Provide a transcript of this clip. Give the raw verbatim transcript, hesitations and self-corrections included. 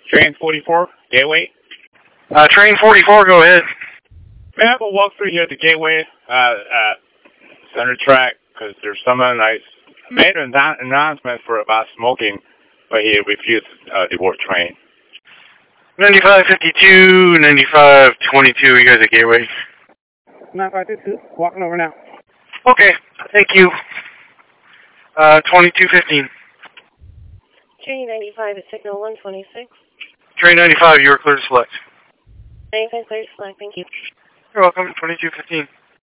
Train forty-four, Gateway. Uh, train forty-four, go ahead. May I have a walk through here at the Gateway, uh, uh, center track, because there's someone I made an announcement for about smoking, but he refused uh, to board train. ninety-five fifty-two, ninety-five twenty-two, you guys at Gateway? ninety-five fifty-two, walking over now. Okay, thank you. Uh, twenty-two fifteen. Train ninety-five at signal one twenty-six. Train ninety-five, you are clear to select. ninety-five clear to select, thank you. You're welcome, twenty-two fifteen.